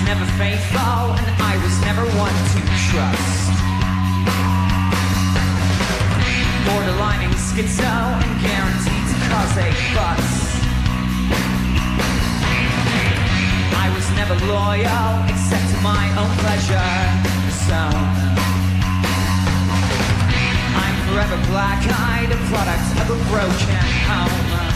never faithful, and I was never one to trust. Borderlining schizo and guaranteed to cause a fuss. I was never loyal except to my own pleasure zone. I'm forever black-eyed, a product of a broken home.